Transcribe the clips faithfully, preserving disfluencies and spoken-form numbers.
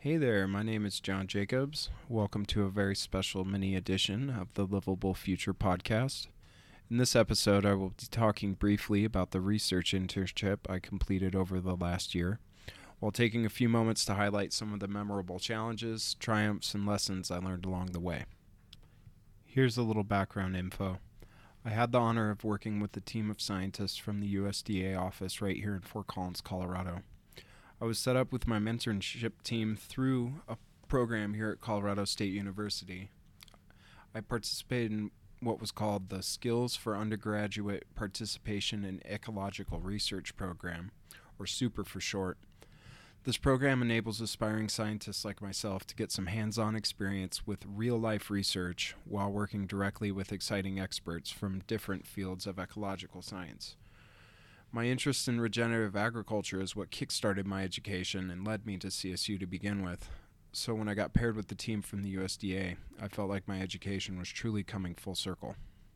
Hey there, my name is John Jacobs. Welcome to a very special mini edition of the Livable Future podcast. In this episode, I will be talking briefly about the research internship I completed over the last year, while taking a few moments to highlight some of the memorable challenges, triumphs, and lessons I learned along the way. Here's a little background info. I had the honor of working with a team of scientists from the U S D A office right here in Fort Collins, Colorado. I was set up with my mentorship team through a program here at Colorado State University. I participated in what was called the Skills for Undergraduate Participation in Ecological Research Program, or SUPER for short. This program enables aspiring scientists like myself to get some hands-on experience with real-life research while working directly with exciting experts from different fields of ecological science. My interest in regenerative agriculture is what kickstarted my education and led me to C S U to begin with. So when I got paired with the team from the U S D A, I felt like my education was truly coming full circle.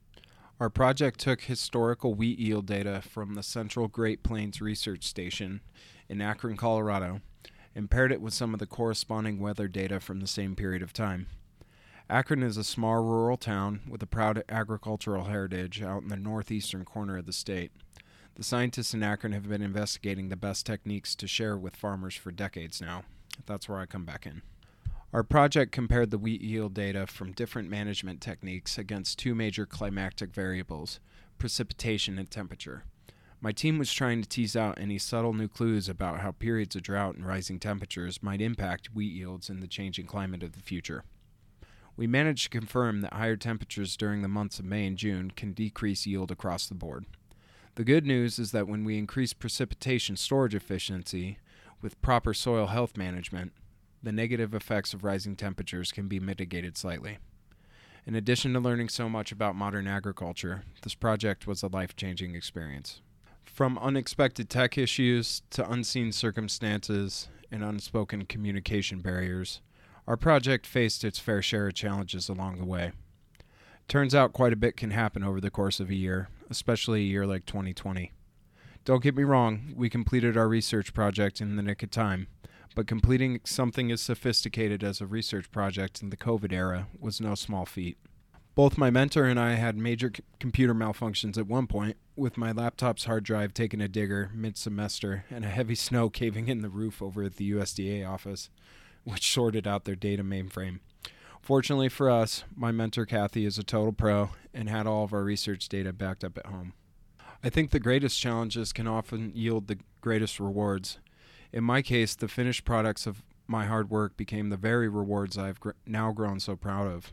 Our project took historical wheat yield data from the Central Great Plains Research Station in Akron, Colorado, and paired it with some of the corresponding weather data from the same period of time. Akron is a small rural town with a proud agricultural heritage out in the northeastern corner of the state. The scientists in Akron have been investigating the best techniques to share with farmers for decades now. That's where I come back in. Our project compared the wheat yield data from different management techniques against two major climatic variables, precipitation and temperature. My team was trying to tease out any subtle new clues about how periods of drought and rising temperatures might impact wheat yields in the changing climate of the future. We managed to confirm that higher temperatures during the months of May and June can decrease yield across the board. The good news is that when we increase precipitation storage efficiency with proper soil health management, the negative effects of rising temperatures can be mitigated slightly. In addition to learning so much about modern agriculture, this project was a life-changing experience. From unexpected tech issues to unseen circumstances and unspoken communication barriers, our project faced its fair share of challenges along the way. Turns out quite a bit can happen over the course of a year, especially a year like twenty twenty. Don't get me wrong, we completed our research project in the nick of time, but completing something as sophisticated as a research project in the COVID era was no small feat. Both my mentor and I had major c- computer malfunctions at one point, with my laptop's hard drive taking a digger mid-semester and a heavy snow caving in the roof over at the U S D A office, which shorted out their data mainframe. Fortunately for us, my mentor Kathy is a total pro and had all of our research data backed up at home. I think the greatest challenges can often yield the greatest rewards. In my case, the finished products of my hard work became the very rewards I've gr- now grown so proud of.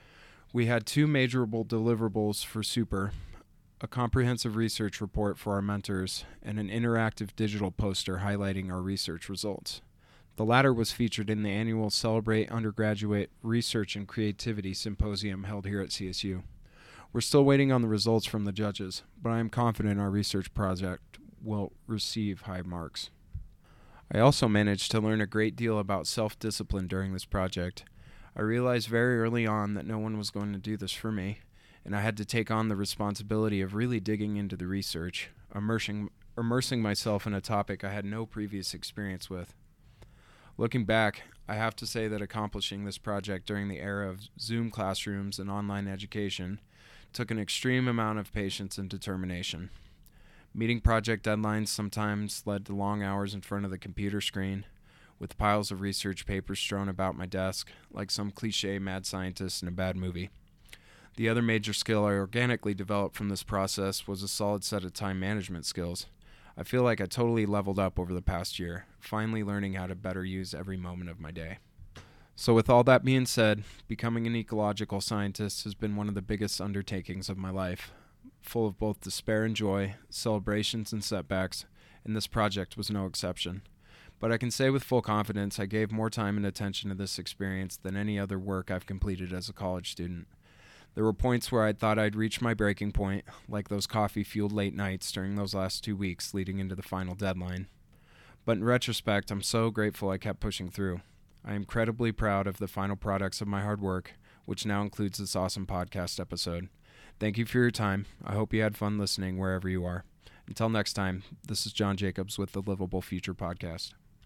We had two measurable deliverables for SUPER, a comprehensive research report for our mentors, and an interactive digital poster highlighting our research results. The latter was featured in the annual Celebrate Undergraduate Research and Creativity Symposium held here at C S U. We're still waiting on the results from the judges, but I am confident our research project will receive high marks. I also managed to learn a great deal about self-discipline during this project. I realized very early on that no one was going to do this for me, and I had to take on the responsibility of really digging into the research, immersing, immersing myself in a topic I had no previous experience with. Looking back, I have to say that accomplishing this project during the era of Zoom classrooms and online education took an extreme amount of patience and determination. Meeting project deadlines sometimes led to long hours in front of the computer screen, with piles of research papers strewn about my desk, like some cliché mad scientist in a bad movie. The other major skill I organically developed from this process was a solid set of time management skills. I feel like I totally leveled up over the past year, finally learning how to better use every moment of my day. So with all that being said, becoming an ecological scientist has been one of the biggest undertakings of my life, full of both despair and joy, celebrations and setbacks, and this project was no exception. But I can say with full confidence I gave more time and attention to this experience than any other work I've completed as a college student. There were points where I thought I'd reached my breaking point, like those coffee-fueled late nights during those last two weeks leading into the final deadline. But in retrospect, I'm so grateful I kept pushing through. I am incredibly proud of the final products of my hard work, which now includes this awesome podcast episode. Thank you for your time. I hope you had fun listening wherever you are. Until next time, this is John Jacobs with the Livable Future Podcast.